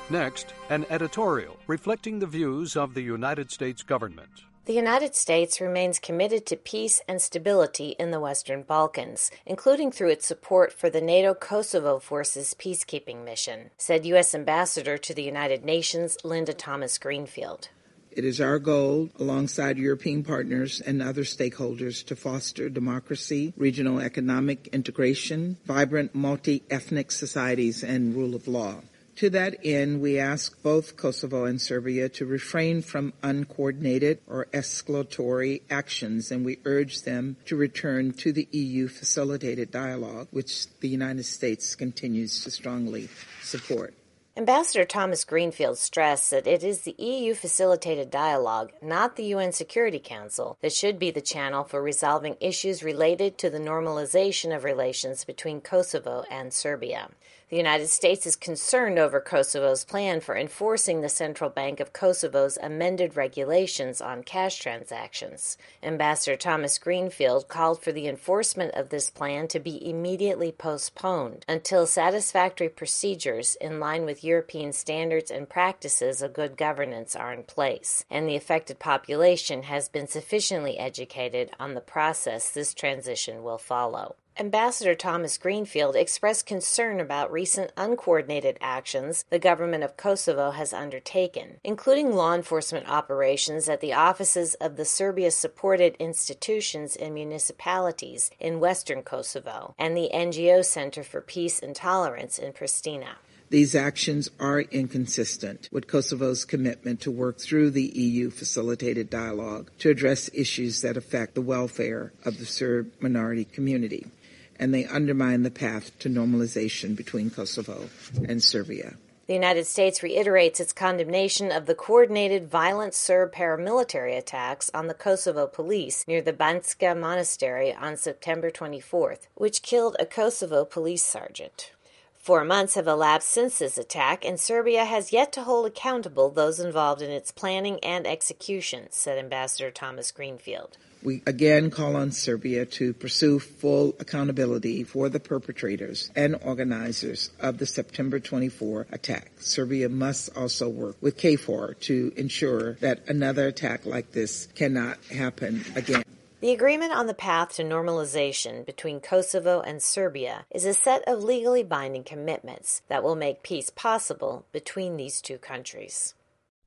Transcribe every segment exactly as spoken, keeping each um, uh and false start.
Next, an editorial reflecting the views of the United States government. The United States remains committed to peace and stability in the Western Balkans, including through its support for the NATO Kosovo Forces peacekeeping mission, said U S Ambassador to the United Nations Linda Thomas-Greenfield. It is our goal, alongside European partners and other stakeholders, to foster democracy, regional economic integration, vibrant multi-ethnic societies, and rule of law. To that end, we ask both Kosovo and Serbia to refrain from uncoordinated or escalatory actions, and we urge them to return to the E U-facilitated dialogue, which the United States continues to strongly support. Ambassador Thomas-Greenfield stressed that it is the E U-facilitated dialogue, not the U N Security Council, that should be the channel for resolving issues related to the normalization of relations between Kosovo and Serbia. The United States is concerned over Kosovo's plan for enforcing the Central Bank of Kosovo's amended regulations on cash transactions. Ambassador Thomas-Greenfield called for the enforcement of this plan to be immediately postponed until satisfactory procedures in line with European standards and practices of good governance are in place, and the affected population has been sufficiently educated on the process this transition will follow. Ambassador Thomas-Greenfield expressed concern about recent uncoordinated actions the government of Kosovo has undertaken, including law enforcement operations at the offices of the Serbia-supported institutions and municipalities in western Kosovo and the N G O Center for Peace and Tolerance in Pristina. These actions are inconsistent with Kosovo's commitment to work through the E U-facilitated dialogue to address issues that affect the welfare of the Serb minority community, and they undermine the path to normalization between Kosovo and Serbia. The United States reiterates its condemnation of the coordinated violent Serb paramilitary attacks on the Kosovo police near the Banjska Monastery on September twenty-fourth, which killed a Kosovo police sergeant. Four months have elapsed since this attack, and Serbia has yet to hold accountable those involved in its planning and execution, said Ambassador Thomas-Greenfield. We again call on Serbia to pursue full accountability for the perpetrators and organizers of the September twenty-fourth attack. Serbia must also work with K four to ensure that another attack like this cannot happen again. The agreement on the path to normalization between Kosovo and Serbia is a set of legally binding commitments that will make peace possible between these two countries.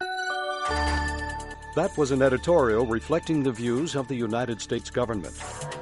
That was an editorial reflecting the views of the United States government.